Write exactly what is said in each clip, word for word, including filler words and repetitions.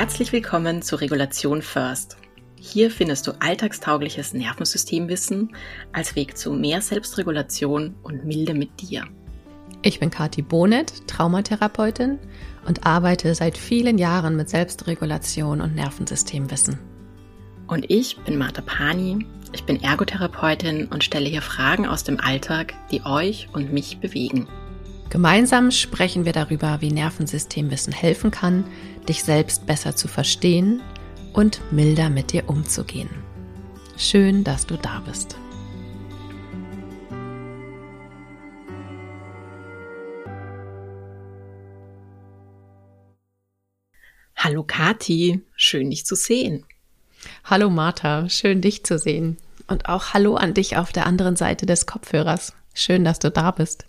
Herzlich willkommen zu Regulation First. Hier findest du alltagstaugliches Nervensystemwissen als Weg zu mehr Selbstregulation und Milde mit dir. Ich bin Kathi Bonet, Traumatherapeutin und arbeite seit vielen Jahren mit Selbstregulation und Nervensystemwissen. Und ich bin Martha Pani, ich bin Ergotherapeutin und stelle hier Fragen aus dem Alltag, die euch und mich bewegen. Gemeinsam sprechen wir darüber, wie Nervensystemwissen helfen kann, dich selbst besser zu verstehen und milder mit dir umzugehen. Schön, dass du da bist. Hallo Kathi, schön dich zu sehen. Hallo Martha, schön dich zu sehen. Und auch hallo an dich auf der anderen Seite des Kopfhörers. Schön, dass du da bist.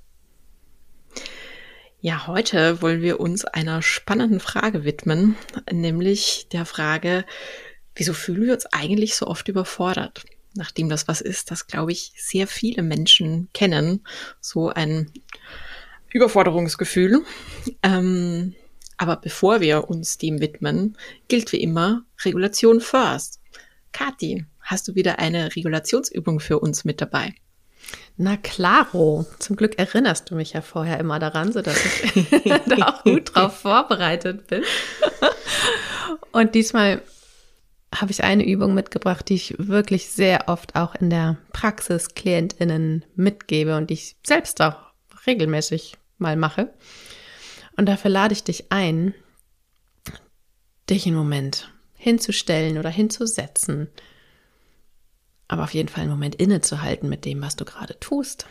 Ja, heute wollen wir uns einer spannenden Frage widmen, nämlich der Frage, wieso fühlen wir uns eigentlich so oft überfordert? Nachdem das was ist, das, glaube ich, sehr viele Menschen kennen, so ein Überforderungsgefühl. Ähm, aber bevor wir uns dem widmen, gilt wie immer Regulation first. Kathi, hast du wieder eine Regulationsübung für uns mit dabei? Na klaro, zum Glück erinnerst du mich ja vorher immer daran, sodass ich da auch gut drauf vorbereitet bin. Und diesmal habe ich eine Übung mitgebracht, die ich wirklich sehr oft auch in der Praxis KlientInnen mitgebe und die ich selbst auch regelmäßig mal mache. Und dafür lade ich dich ein, dich einen Moment hinzustellen oder hinzusetzen, aber auf jeden Fall einen Moment innezuhalten mit dem, was du gerade tust.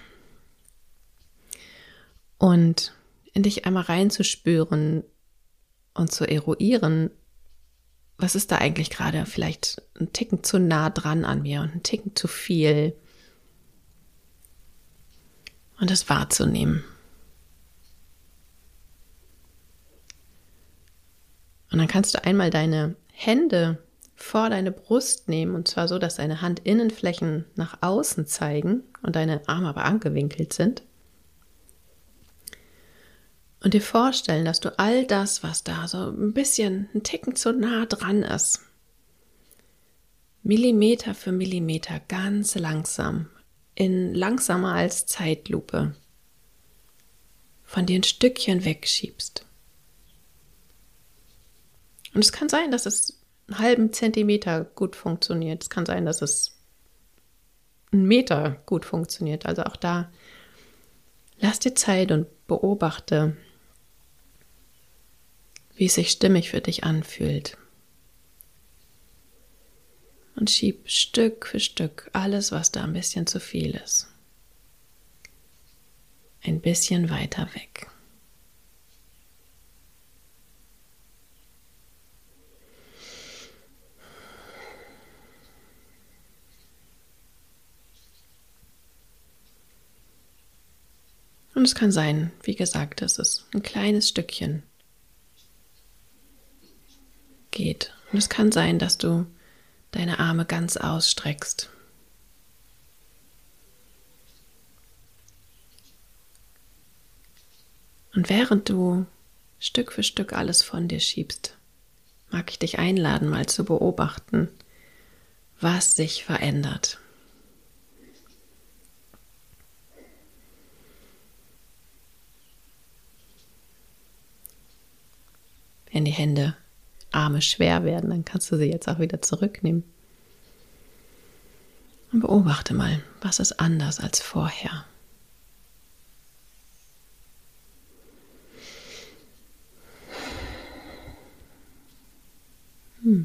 Und in dich einmal reinzuspüren und zu eruieren, was ist da eigentlich gerade vielleicht ein Ticken zu nah dran an mir und ein Ticken zu viel. Und das wahrzunehmen. Und dann kannst du einmal deine Hände vor deine Brust nehmen, und zwar so, dass deine Handinnenflächen nach außen zeigen und deine Arme aber angewinkelt sind. Und dir vorstellen, dass du all das, was da so ein bisschen, ein Ticken zu nah dran ist, Millimeter für Millimeter ganz langsam, in langsamer als Zeitlupe, von dir ein Stückchen wegschiebst. Und es kann sein, dass es einen halben Zentimeter gut funktioniert. Es kann sein, dass es einen Meter gut funktioniert. Also auch da lass dir Zeit und beobachte, wie es sich stimmig für dich anfühlt. Und schieb Stück für Stück alles, was da ein bisschen zu viel ist, ein bisschen weiter weg. Und es kann sein, wie gesagt, dass es ein kleines Stückchen geht. Und es kann sein, dass du deine Arme ganz ausstreckst. Und während du Stück für Stück alles von dir schiebst, mag ich dich einladen, mal zu beobachten, was sich verändert. Wenn die Hände, Arme schwer werden, dann kannst du sie jetzt auch wieder zurücknehmen. Und beobachte mal, was ist anders als vorher. Hm.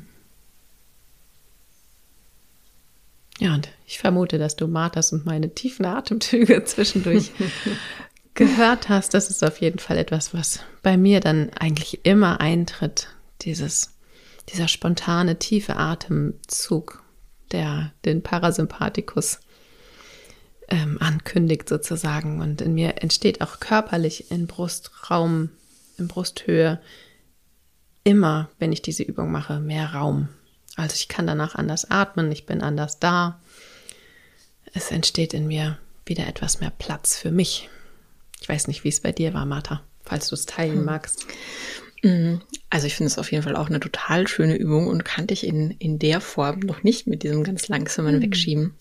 Ja, und ich vermute, dass du Marthas und meine tiefen Atemzüge zwischendurch gehört hast. Das ist auf jeden Fall etwas, was bei mir dann eigentlich immer eintritt. Dieses, dieser spontane, tiefe Atemzug, der den Parasympathikus ähm, ankündigt sozusagen. Und in mir entsteht auch körperlich in Brustraum, in Brusthöhe immer, wenn ich diese Übung mache, mehr Raum. Also ich kann danach anders atmen, ich bin anders da. Es entsteht in mir wieder etwas mehr Platz für mich. Ich weiß nicht, wie es bei dir war, Martha, falls du es teilen magst. Also ich finde es auf jeden Fall auch eine total schöne Übung und kannte ich in, in der Form noch nicht mit diesem ganz langsamen mhm. Wegschieben.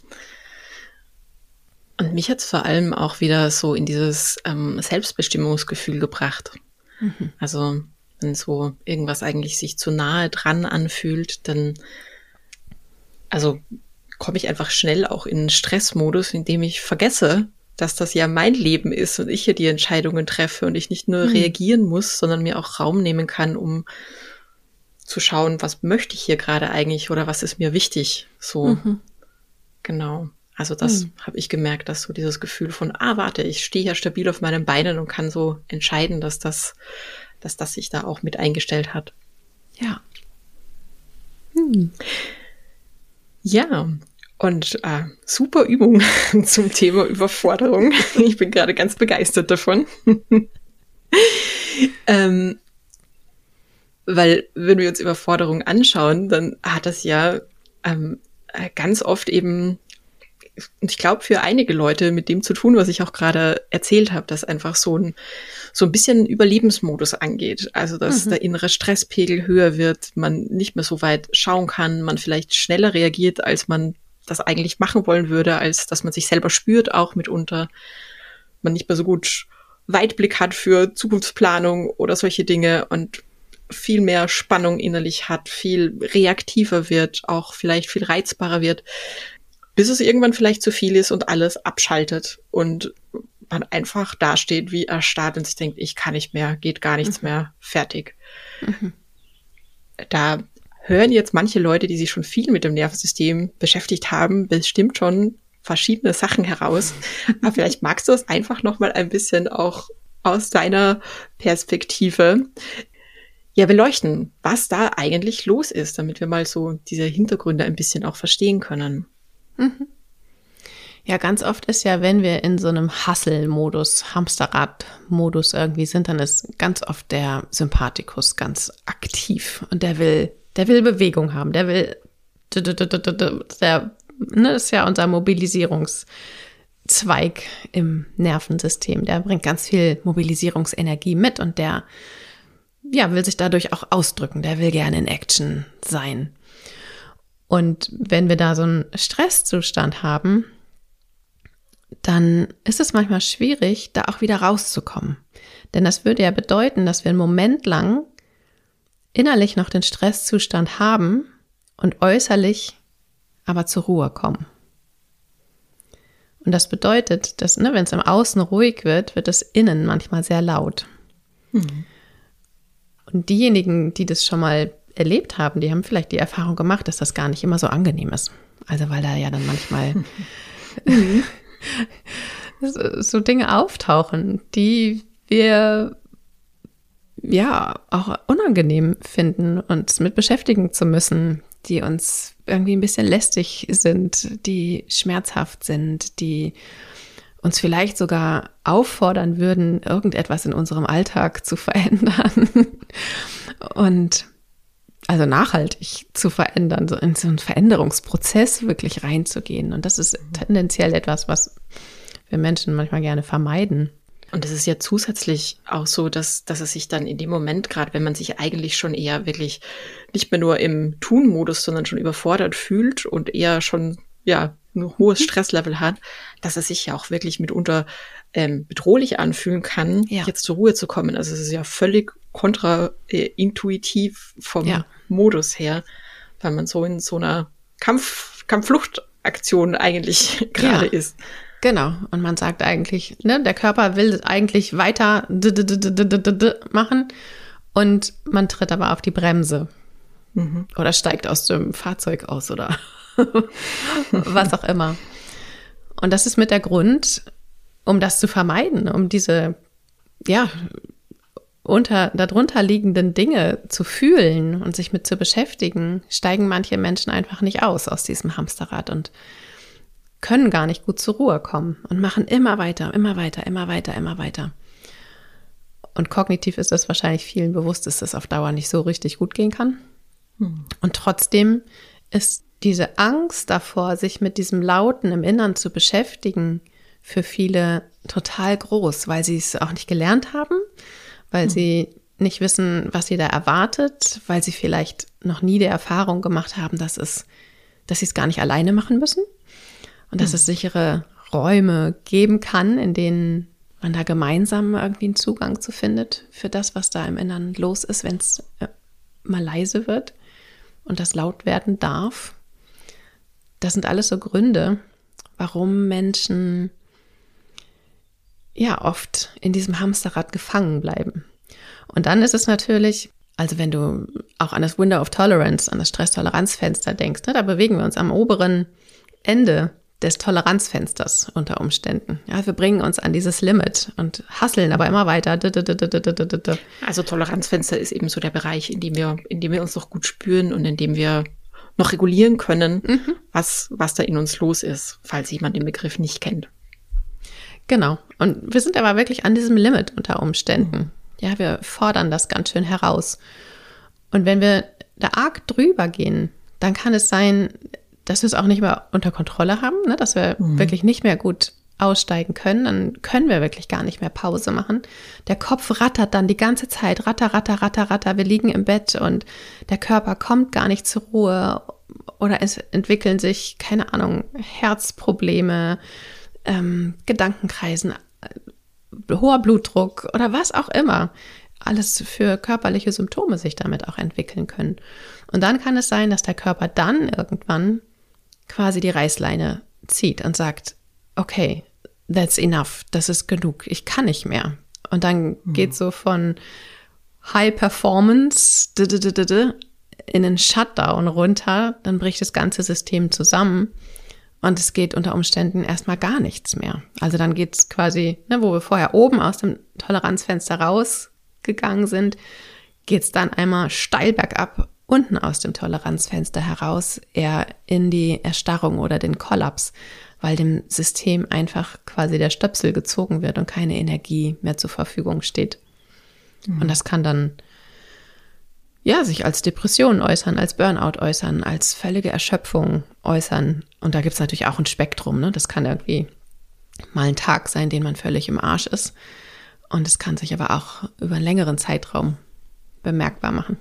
Und mich hat es vor allem auch wieder so in dieses ähm, Selbstbestimmungsgefühl gebracht. Mhm. Also wenn so irgendwas eigentlich sich zu nahe dran anfühlt, dann also komme ich einfach schnell auch in einen Stressmodus, in dem ich vergesse, dass das ja mein Leben ist und ich hier die Entscheidungen treffe und ich nicht nur mhm. reagieren muss, sondern mir auch Raum nehmen kann, um zu schauen, was möchte ich hier gerade eigentlich oder was ist mir wichtig. So, mhm. genau. Also das mhm. habe ich gemerkt, dass so dieses Gefühl von, ah, warte, ich stehe hier stabil auf meinen Beinen und kann so entscheiden, dass das, dass das sich da auch mit eingestellt hat. Ja. Hm. Ja, und äh, super Übung zum Thema Überforderung. Ich bin gerade ganz begeistert davon. ähm, weil wenn wir uns Überforderung anschauen, dann hat das ja ähm, ganz oft eben, und ich glaube für einige Leute mit dem zu tun, was ich auch gerade erzählt habe, dass einfach so ein so ein bisschen Überlebensmodus angeht. Also dass mhm. der innere Stresspegel höher wird, man nicht mehr so weit schauen kann, man vielleicht schneller reagiert, als man das eigentlich machen wollen würde, als dass man sich selber spürt, auch mitunter. Man nicht mehr so gut Weitblick hat für Zukunftsplanung oder solche Dinge und viel mehr Spannung innerlich hat, viel reaktiver wird, auch vielleicht viel reizbarer wird, bis es irgendwann vielleicht zu viel ist und alles abschaltet und man einfach dasteht wie erstarrt und sich denkt, ich kann nicht mehr, geht gar nichts mhm. mehr, fertig. Mhm. Da hören jetzt manche Leute, die sich schon viel mit dem Nervensystem beschäftigt haben, bestimmt schon verschiedene Sachen heraus. Aber vielleicht magst du es einfach noch mal ein bisschen auch aus deiner Perspektive ja beleuchten, was da eigentlich los ist, damit wir mal so diese Hintergründe ein bisschen auch verstehen können. Mhm. Ja, ganz oft ist ja, wenn wir in so einem Hustle-Modus, Hamsterrad-Modus irgendwie sind, dann ist ganz oft der Sympathikus ganz aktiv und der will, der will Bewegung haben, der will, der, ne, ist ja unser Mobilisierungszweig im Nervensystem, der bringt ganz viel Mobilisierungsenergie mit und der, ja, will sich dadurch auch ausdrücken, der will gerne in Action sein. Und wenn wir da so einen Stresszustand haben, dann ist es manchmal schwierig, da auch wieder rauszukommen. Denn das würde ja bedeuten, dass wir einen Moment lang innerlich noch den Stresszustand haben und äußerlich aber zur Ruhe kommen. Und das bedeutet, dass, ne, wenn es im Außen ruhig wird, wird es innen manchmal sehr laut. Mhm. Und diejenigen, die das schon mal erlebt haben, die haben vielleicht die Erfahrung gemacht, dass das gar nicht immer so angenehm ist. Also weil da ja dann manchmal mhm. so Dinge auftauchen, die wir ja auch unangenehm finden, uns mit beschäftigen zu müssen, die uns irgendwie ein bisschen lästig sind, die schmerzhaft sind, die uns vielleicht sogar auffordern würden, irgendetwas in unserem Alltag zu verändern und also nachhaltig zu verändern, so in so einen Veränderungsprozess wirklich reinzugehen. Und das ist tendenziell etwas, was wir Menschen manchmal gerne vermeiden. Und es ist ja zusätzlich auch so, dass, dass es sich dann in dem Moment, gerade wenn man sich eigentlich schon eher wirklich nicht mehr nur im Tun-Modus, sondern schon überfordert fühlt und eher schon ja ein hohes Stresslevel hat, dass es sich ja auch wirklich mitunter ähm, bedrohlich anfühlen kann, ja. jetzt zur Ruhe zu kommen. Also es ist ja völlig kontraintuitiv vom ja. Modus her, weil man so in so einer Kampf, Kampffluchtaktion eigentlich gerade ja. ist. Genau. Und man sagt eigentlich, ne, der Körper will eigentlich weiter machen und man tritt aber auf die Bremse mhm. oder steigt aus dem Fahrzeug aus oder was auch immer. Und das ist mit der Grund, um das zu vermeiden, um diese, ja, unter, darunter liegenden Dinge zu fühlen und sich mit zu beschäftigen, steigen manche Menschen einfach nicht aus aus diesem Hamsterrad und können gar nicht gut zur Ruhe kommen und machen immer weiter, immer weiter, immer weiter, immer weiter. Und kognitiv ist das wahrscheinlich vielen bewusst, dass das auf Dauer nicht so richtig gut gehen kann. Hm. Und trotzdem ist diese Angst davor, sich mit diesem Lauten im Innern zu beschäftigen, für viele total groß, weil sie es auch nicht gelernt haben, weil hm. sie nicht wissen, was sie da erwartet, weil sie vielleicht noch nie die Erfahrung gemacht haben, dass es, dass sie es gar nicht alleine machen müssen und dass mhm. es sichere Räume geben kann, in denen man da gemeinsam irgendwie einen Zugang zu findet für das, was da im Inneren los ist, wenn es äh, mal leise wird und das laut werden darf. Das sind alles so Gründe, warum Menschen ja oft in diesem Hamsterrad gefangen bleiben. Und dann ist es natürlich, also wenn du auch an das Window of Tolerance, an das Stresstoleranzfenster denkst, ne, da bewegen wir uns am oberen Ende des Toleranzfensters unter Umständen. Ja, wir bringen uns an dieses Limit und hasseln aber immer weiter. Also Toleranzfenster ist eben so der Bereich, in dem wir, in dem wir uns noch gut spüren und in dem wir noch regulieren können, mhm. was, was da in uns los ist, falls jemand den Begriff nicht kennt. Genau. Und wir sind aber wirklich an diesem Limit unter Umständen. Mhm. Ja, wir fordern das ganz schön heraus. Und wenn wir da arg drüber gehen, dann kann es sein, dass wir es auch nicht mehr unter Kontrolle haben, ne? Dass wir mhm. wirklich nicht mehr gut aussteigen können. Dann können wir wirklich gar nicht mehr Pause machen. Der Kopf rattert dann die ganze Zeit, ratter, ratter, ratter, ratter. Wir liegen im Bett und der Körper kommt gar nicht zur Ruhe oder es entwickeln sich, keine Ahnung, Herzprobleme, ähm, Gedankenkreisen, äh, hoher Blutdruck oder was auch immer. Alles für körperliche Symptome sich damit auch entwickeln können. Und dann kann es sein, dass der Körper dann irgendwann quasi die Reißleine zieht und sagt, okay, that's enough, das ist genug, ich kann nicht mehr. Und dann mhm. geht so von High Performance in einen Shutdown runter, dann bricht das ganze System zusammen und es geht unter Umständen erstmal gar nichts mehr. Also dann geht es quasi, ne, wo wir vorher oben aus dem Toleranzfenster rausgegangen sind, geht es dann einmal steil bergab unten aus dem Toleranzfenster heraus, eher in die Erstarrung oder den Kollaps, weil dem System einfach quasi der Stöpsel gezogen wird und keine Energie mehr zur Verfügung steht. Mhm. Und das kann dann ja sich als Depression äußern, als Burnout äußern, als völlige Erschöpfung äußern. Und da gibt es natürlich auch ein Spektrum, ne? Das kann irgendwie mal ein Tag sein, den man völlig im Arsch ist. Und es kann sich aber auch über einen längeren Zeitraum bemerkbar machen.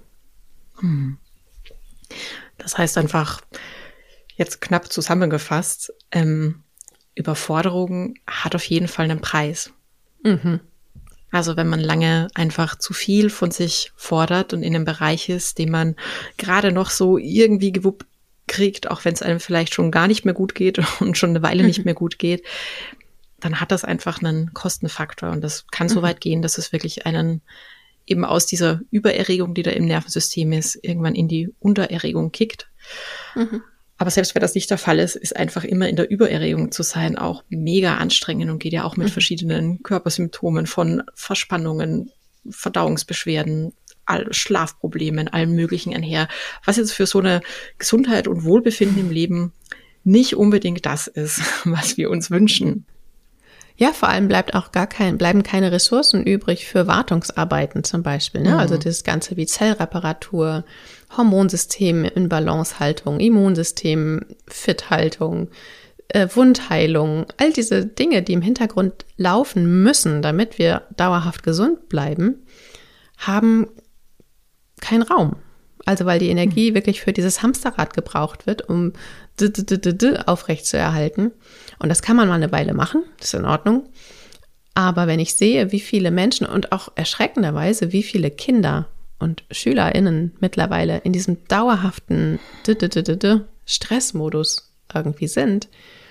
Das heißt einfach, jetzt knapp zusammengefasst, ähm, Überforderung hat auf jeden Fall einen Preis. Mhm. Also wenn man lange einfach zu viel von sich fordert und in einem Bereich ist, den man gerade noch so irgendwie gewuppt kriegt, auch wenn es einem vielleicht schon gar nicht mehr gut geht und schon eine Weile mhm. nicht mehr gut geht, dann hat das einfach einen Kostenfaktor. Und das kann mhm. so weit gehen, dass es wirklich einen eben aus dieser Übererregung, die da im Nervensystem ist, irgendwann in die Untererregung kickt. Mhm. Aber selbst wenn das nicht der Fall ist, ist einfach immer in der Übererregung zu sein auch mega anstrengend und geht ja auch mit mhm. verschiedenen Körpersymptomen von Verspannungen, Verdauungsbeschwerden, all Schlafproblemen, allem Möglichen einher, was jetzt für so eine Gesundheit und Wohlbefinden im Leben nicht unbedingt das ist, was wir uns wünschen. Ja, vor allem bleibt auch gar kein, bleiben keine Ressourcen übrig für Wartungsarbeiten zum Beispiel. Ne? Mhm. Also das Ganze wie Zellreparatur, Hormonsystem in Balancehaltung, Immunsystem, Fithaltung, äh, Wundheilung, all diese Dinge, die im Hintergrund laufen müssen, damit wir dauerhaft gesund bleiben, haben keinen Raum. Also weil die Energie mhm. wirklich für dieses Hamsterrad gebraucht wird, um d -d -d -d -d aufrecht zu erhalten. Und das kann man mal eine Weile machen, das ist in Ordnung. Aber wenn ich sehe, wie viele Menschen und auch erschreckenderweise, wie viele Kinder und SchülerInnen mittlerweile in diesem dauerhaften d -d -d -d -d Stressmodus irgendwie sind,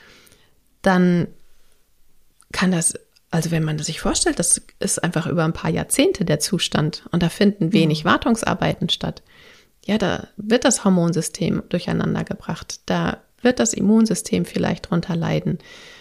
dann kann das, also wenn man sich vorstellt, das ist einfach über ein paar Jahrzehnte der Zustand und da finden wenig mhm. Wartungsarbeiten statt. Ja, da wird das Hormonsystem durcheinander gebracht. Da wird das Immunsystem vielleicht drunter leiden.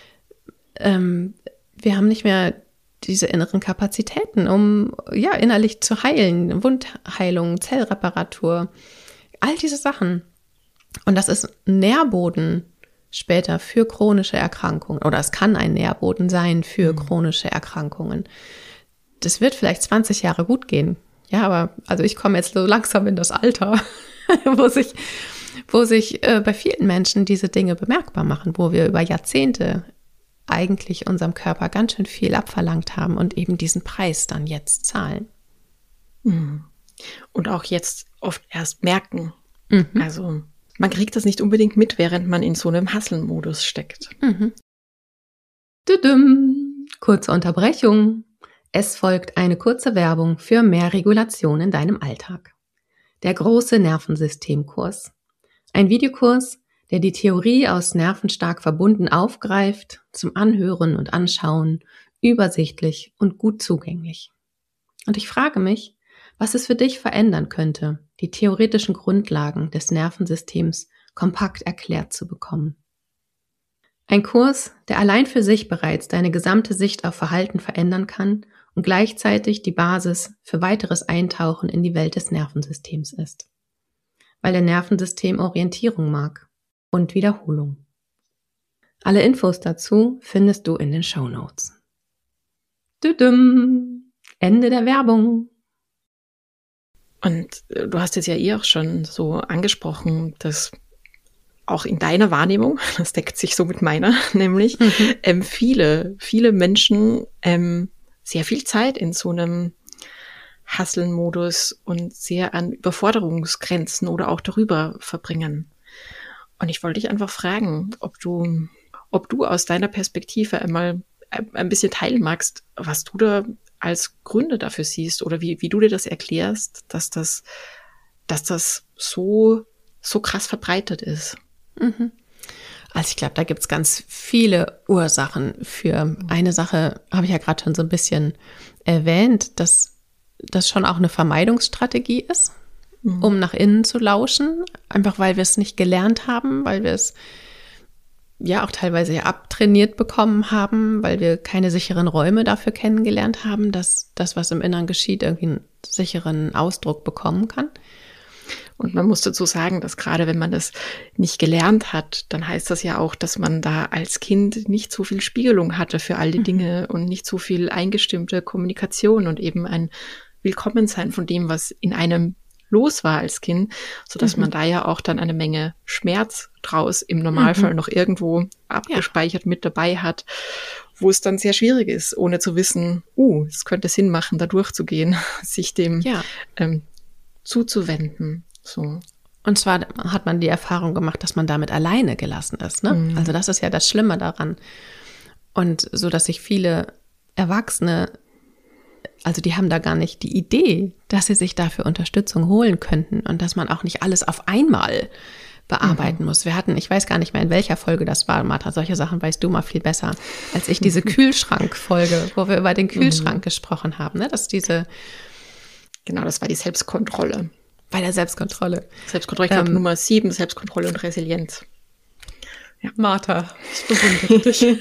Ähm, wir haben nicht mehr diese inneren Kapazitäten, um ja innerlich zu heilen. Wundheilung, Zellreparatur, all diese Sachen. Und das ist ein Nährboden später für chronische Erkrankungen. Oder es kann ein Nährboden sein für mhm. chronische Erkrankungen. Das wird vielleicht zwanzig Jahre gut gehen. Ja, aber also ich komme jetzt so langsam in das Alter, wo sich, wo sich äh, bei vielen Menschen diese Dinge bemerkbar machen, wo wir über Jahrzehnte eigentlich unserem Körper ganz schön viel abverlangt haben und eben diesen Preis dann jetzt zahlen. Mhm. Und auch jetzt oft erst merken. Mhm. Also man kriegt das nicht unbedingt mit, während man in so einem Hustle-Modus steckt. Mhm. Tudum. Kurze Unterbrechung. Es folgt eine kurze Werbung für mehr Regulation in deinem Alltag. Der große Nervensystemkurs. Ein Videokurs, der die Theorie aus Nervenstark verbunden aufgreift, zum Anhören und Anschauen, übersichtlich und gut zugänglich. Und ich frage mich, was es für dich verändern könnte, die theoretischen Grundlagen des Nervensystems kompakt erklärt zu bekommen. Ein Kurs, der allein für sich bereits deine gesamte Sicht auf Verhalten verändern kann und gleichzeitig die Basis für weiteres Eintauchen in die Welt des Nervensystems ist. Weil der Nervensystem Orientierung mag und Wiederholung. Alle Infos dazu findest du in den Shownotes. Tudum. Ende der Werbung. Und du hast es ja eh auch schon so angesprochen, dass auch in deiner Wahrnehmung, das deckt sich so mit meiner, nämlich mhm. ähm, viele, viele Menschen ähm, sehr viel Zeit in so einem Hustlen-Modus und sehr an Überforderungsgrenzen oder auch darüber verbringen. Und ich wollte dich einfach fragen, ob du, ob du aus deiner Perspektive einmal ein bisschen teilen magst, was du da als Gründe dafür siehst oder wie, wie du dir das erklärst, dass das, dass das so, so krass verbreitet ist. Mhm. Also ich glaube, da gibt es ganz viele Ursachen für. Eine Sache habe ich ja gerade schon so ein bisschen erwähnt, dass das schon auch eine Vermeidungsstrategie ist, mhm. um nach innen zu lauschen, einfach weil wir es nicht gelernt haben, weil wir es ja auch teilweise ja abtrainiert bekommen haben, weil wir keine sicheren Räume dafür kennengelernt haben, dass das, was im Inneren geschieht, irgendwie einen sicheren Ausdruck bekommen kann. Und man muss dazu sagen, dass gerade wenn man das nicht gelernt hat, dann heißt das ja auch, dass man da als Kind nicht so viel Spiegelung hatte für all die mhm. Dinge und nicht so viel eingestimmte Kommunikation und eben ein Willkommensein von dem, was in einem los war als Kind, sodass mhm. man da ja auch dann eine Menge Schmerz draus im Normalfall mhm. noch irgendwo abgespeichert ja. mit dabei hat, wo es dann sehr schwierig ist, ohne zu wissen, uh, es könnte Sinn machen, da durchzugehen, sich dem ja. ähm, zuzuwenden. So. Und zwar hat man die Erfahrung gemacht, dass man damit alleine gelassen ist. Ne? Mhm. Also das ist ja das Schlimme daran. Und so, dass sich viele Erwachsene, also die haben da gar nicht die Idee, dass sie sich dafür Unterstützung holen könnten und dass man auch nicht alles auf einmal bearbeiten mhm. muss. Wir hatten, ich weiß gar nicht mehr, in welcher Folge das war, Martha, solche Sachen weißt du mal viel besser, als ich diese Kühlschrank-Folge, wo wir über den Kühlschrank mhm. gesprochen haben. Ne? Dass diese Genau, das war die Selbstkontrolle. Bei der Selbstkontrolle. Selbstkontrolle, ich glaube ähm, Nummer sieben, Selbstkontrolle und Resilienz. Ja. Martha, ich bewundere dich.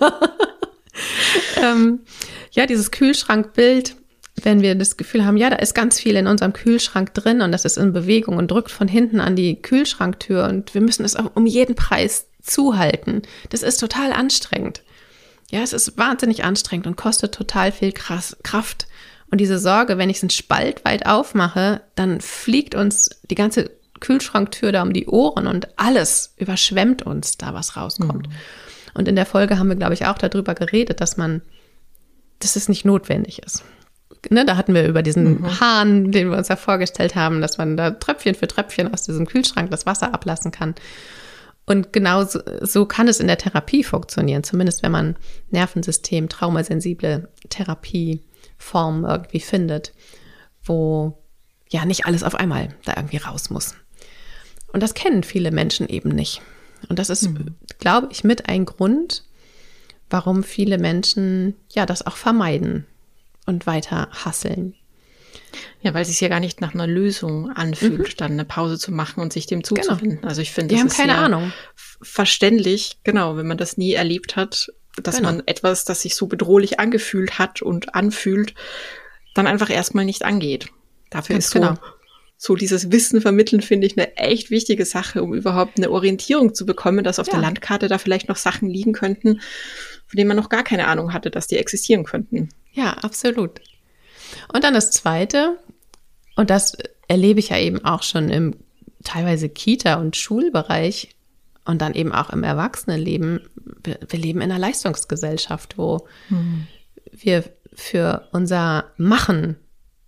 ähm, ja, dieses Kühlschrankbild, wenn wir das Gefühl haben, ja, da ist ganz viel in unserem Kühlschrank drin und das ist in Bewegung und drückt von hinten an die Kühlschranktür und wir müssen es auch um jeden Preis zuhalten. Das ist total anstrengend. Ja, es ist wahnsinnig anstrengend und kostet total viel krass, Kraft. Und diese Sorge, wenn ich es einen Spalt weit aufmache, dann fliegt uns die ganze Kühlschranktür da um die Ohren und alles überschwemmt uns da, was rauskommt. Mhm. Und in der Folge haben wir, glaube ich, auch darüber geredet, dass man, dass es nicht notwendig ist. Ne, da hatten wir über diesen mhm. Hahn, den wir uns ja vorgestellt haben, dass man da Tröpfchen für Tröpfchen aus diesem Kühlschrank das Wasser ablassen kann. Und genau so, so kann es in der Therapie funktionieren, zumindest wenn man Nervensystem, traumasensible Therapie Form irgendwie findet, wo ja nicht alles auf einmal da irgendwie raus muss. Und das kennen viele Menschen eben nicht. Und das ist, mhm. glaube ich, mit ein Grund, warum viele Menschen ja das auch vermeiden und weiter hasseln. Ja, weil es sich ja gar nicht nach einer Lösung anfühlt, mhm. dann eine Pause zu machen und sich dem zuzuwenden. Genau. Also ich finde, das ist ist keine ja Ahnung. verständlich, genau, wenn man das nie erlebt hat, dass genau. man etwas, das sich so bedrohlich angefühlt hat und anfühlt, dann einfach erstmal nicht angeht. Dafür Ganz ist so, genau. so dieses Wissen vermitteln, finde ich, eine echt wichtige Sache, um überhaupt eine Orientierung zu bekommen, dass auf ja. der Landkarte da vielleicht noch Sachen liegen könnten, von denen man noch gar keine Ahnung hatte, dass die existieren könnten. Ja, absolut. Und dann das Zweite, und das erlebe ich ja eben auch schon im teilweise Kita- und Schulbereich, und dann eben auch im Erwachsenenleben, wir, wir leben in einer Leistungsgesellschaft, wo mhm. wir für unser Machen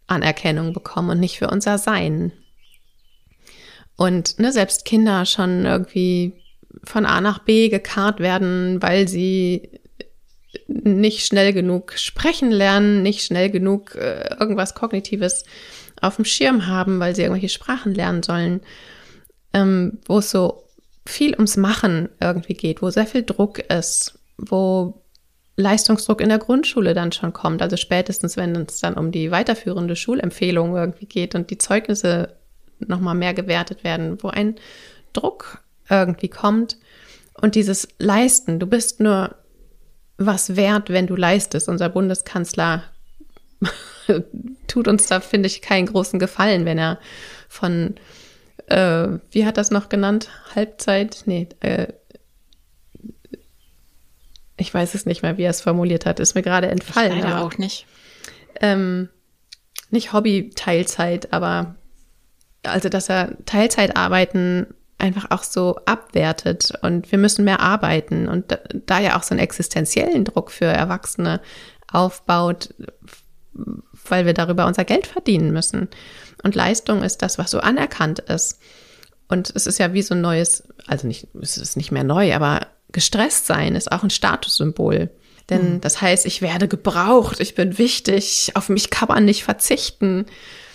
Anerkennung bekommen und nicht für unser Sein. Und ne, selbst Kinder schon irgendwie von A nach B gekarrt werden, weil sie nicht schnell genug sprechen lernen, nicht schnell genug äh, irgendwas Kognitives auf dem Schirm haben, weil sie irgendwelche Sprachen lernen sollen, ähm, wo es so viel ums Machen irgendwie geht, wo sehr viel Druck ist, wo Leistungsdruck in der Grundschule dann schon kommt, also spätestens, wenn es dann um die weiterführende Schulempfehlung irgendwie geht und die Zeugnisse nochmal mehr gewertet werden, wo ein Druck irgendwie kommt und dieses Leisten, du bist nur was wert, wenn du leistest. Unser Bundeskanzler tut uns da, finde ich, keinen großen Gefallen, wenn er von, äh, wie hat das noch genannt? Halbzeit? Nee, äh, ich weiß es nicht mehr, wie er es formuliert hat. Ist mir gerade entfallen. Ich leider auch nicht. Ähm, nicht Hobby-Teilzeit, aber also, dass er Teilzeitarbeiten einfach auch so abwertet und wir müssen mehr arbeiten und da, da ja auch so einen existenziellen Druck für Erwachsene aufbaut, weil wir darüber unser Geld verdienen müssen. Und Leistung ist das, was so anerkannt ist. Und es ist ja wie so ein neues, also nicht, es ist nicht mehr neu, aber gestresst sein ist auch ein Statussymbol. Denn mhm. das heißt, ich werde gebraucht, ich bin wichtig, auf mich kann man nicht verzichten.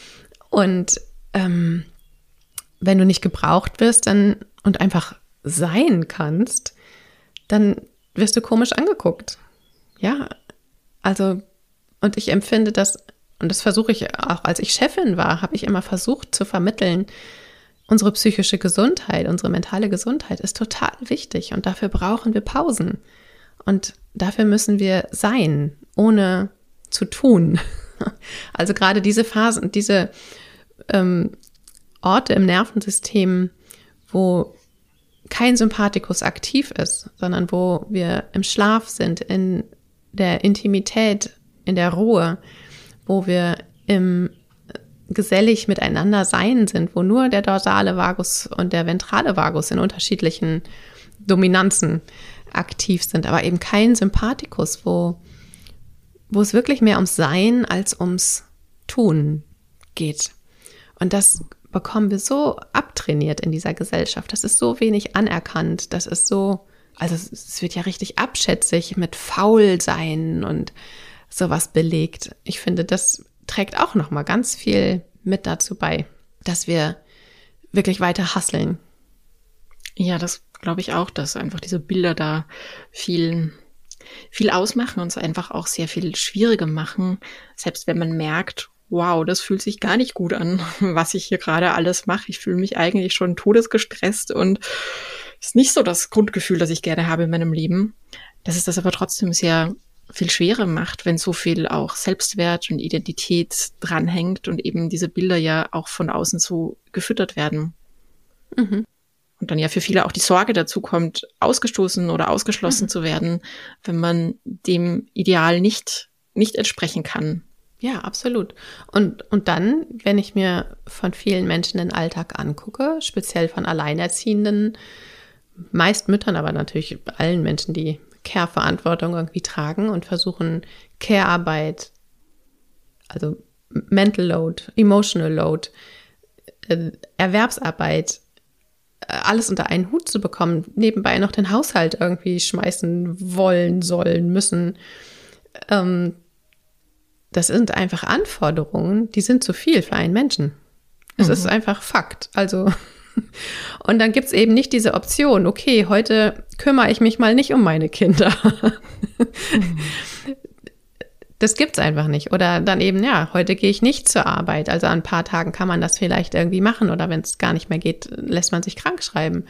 Und ähm, wenn du nicht gebraucht wirst dann und einfach sein kannst, dann wirst du komisch angeguckt. Ja, also, und ich empfinde das, und das versuche ich auch, als ich Chefin war, habe ich immer versucht zu vermitteln, unsere psychische Gesundheit, unsere mentale Gesundheit ist total wichtig und dafür brauchen wir Pausen. Und dafür müssen wir sein, ohne zu tun. Also gerade diese Phasen, diese ähm, Orte im Nervensystem, wo kein Sympathikus aktiv ist, sondern wo wir im Schlaf sind, in der Intimität, in der Ruhe, wo wir im gesellig miteinander sein sind, wo nur der dorsale Vagus und der ventrale Vagus in unterschiedlichen Dominanzen aktiv sind, aber eben kein Sympathikus, wo, wo es wirklich mehr ums Sein als ums Tun geht. Und das bekommen wir so abtrainiert in dieser Gesellschaft. Das ist so wenig anerkannt. Das ist so, also es wird ja richtig abschätzig mit Faulsein und sowas belegt. Ich finde, das trägt auch nochmal ganz viel mit dazu bei, dass wir wirklich weiter hustlen. Ja, das glaube ich auch, dass einfach diese Bilder da viel, viel ausmachen und es einfach auch sehr viel schwieriger machen, selbst wenn man merkt, wow, das fühlt sich gar nicht gut an, was ich hier gerade alles mache. Ich fühle mich eigentlich schon todesgestresst und ist nicht so das Grundgefühl, das ich gerne habe in meinem Leben. Dass es das aber trotzdem sehr viel schwerer macht, wenn so viel auch Selbstwert und Identität dranhängt und eben diese Bilder ja auch von außen so gefüttert werden. Mhm. Und dann ja für viele auch die Sorge dazu kommt, ausgestoßen oder ausgeschlossen mhm. zu werden, wenn man dem Ideal nicht, nicht entsprechen kann. Ja, absolut. Und, und dann, wenn ich mir von vielen Menschen den Alltag angucke, speziell von Alleinerziehenden, meist Müttern, aber natürlich allen Menschen, die Care-Verantwortung irgendwie tragen und versuchen, Care-Arbeit, also Mental Load, Emotional Load, äh, Erwerbsarbeit, äh, alles unter einen Hut zu bekommen, nebenbei noch den Haushalt irgendwie schmeißen wollen, sollen, müssen. Ähm, das sind einfach Anforderungen, die sind zu viel für einen Menschen. Es mhm. ist einfach Fakt. Also und dann gibt's eben nicht diese Option, okay, heute kümmere ich mich mal nicht um meine Kinder. Mhm. Das gibt's einfach nicht. Oder dann eben, ja, heute gehe ich nicht zur Arbeit. Also an ein paar Tagen kann man das vielleicht irgendwie machen oder wenn es gar nicht mehr geht, lässt man sich krank schreiben.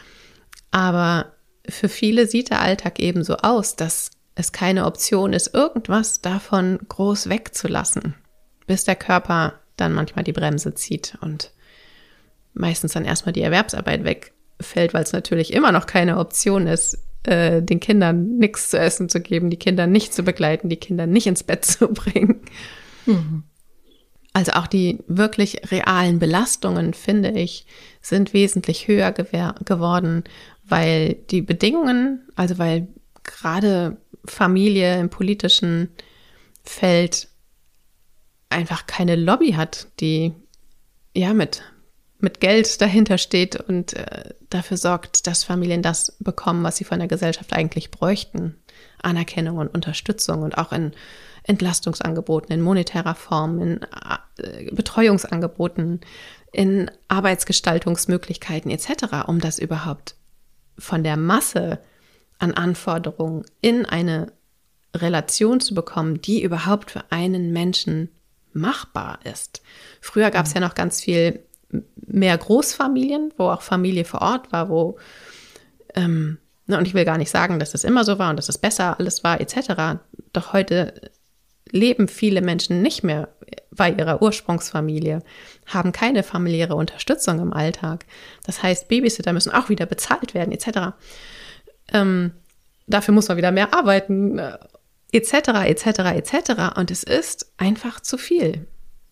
Aber für viele sieht der Alltag eben so aus, dass es keine Option ist, irgendwas davon groß wegzulassen, bis der Körper dann manchmal die Bremse zieht und meistens dann erstmal die Erwerbsarbeit wegfällt, weil es natürlich immer noch keine Option ist, äh, den Kindern nichts zu essen zu geben, die Kinder nicht zu begleiten, die Kinder nicht ins Bett zu bringen. Mhm. Also auch die wirklich realen Belastungen, finde ich, sind wesentlich höher gewer- geworden, weil die Bedingungen, also weil gerade Familie im politischen Feld einfach keine Lobby hat, die ja mit, mit Geld dahinter steht und äh, dafür sorgt, dass Familien das bekommen, was sie von der Gesellschaft eigentlich bräuchten. Anerkennung und Unterstützung und auch in Entlastungsangeboten, in monetärer Form, in äh, Betreuungsangeboten, in Arbeitsgestaltungsmöglichkeiten et cetera, um das überhaupt von der Masse an Anforderungen in eine Relation zu bekommen, die überhaupt für einen Menschen machbar ist. Früher gab es ja noch ganz viel mehr Großfamilien, wo auch Familie vor Ort war, wo, ähm, ne, und ich will gar nicht sagen, dass das immer so war und dass es besser alles war et cetera. Doch heute leben viele Menschen nicht mehr bei ihrer Ursprungsfamilie, haben keine familiäre Unterstützung im Alltag. Das heißt, Babysitter müssen auch wieder bezahlt werden et cetera. Ähm, dafür muss man wieder mehr arbeiten et cetera et cetera et cetera. Und es ist einfach zu viel.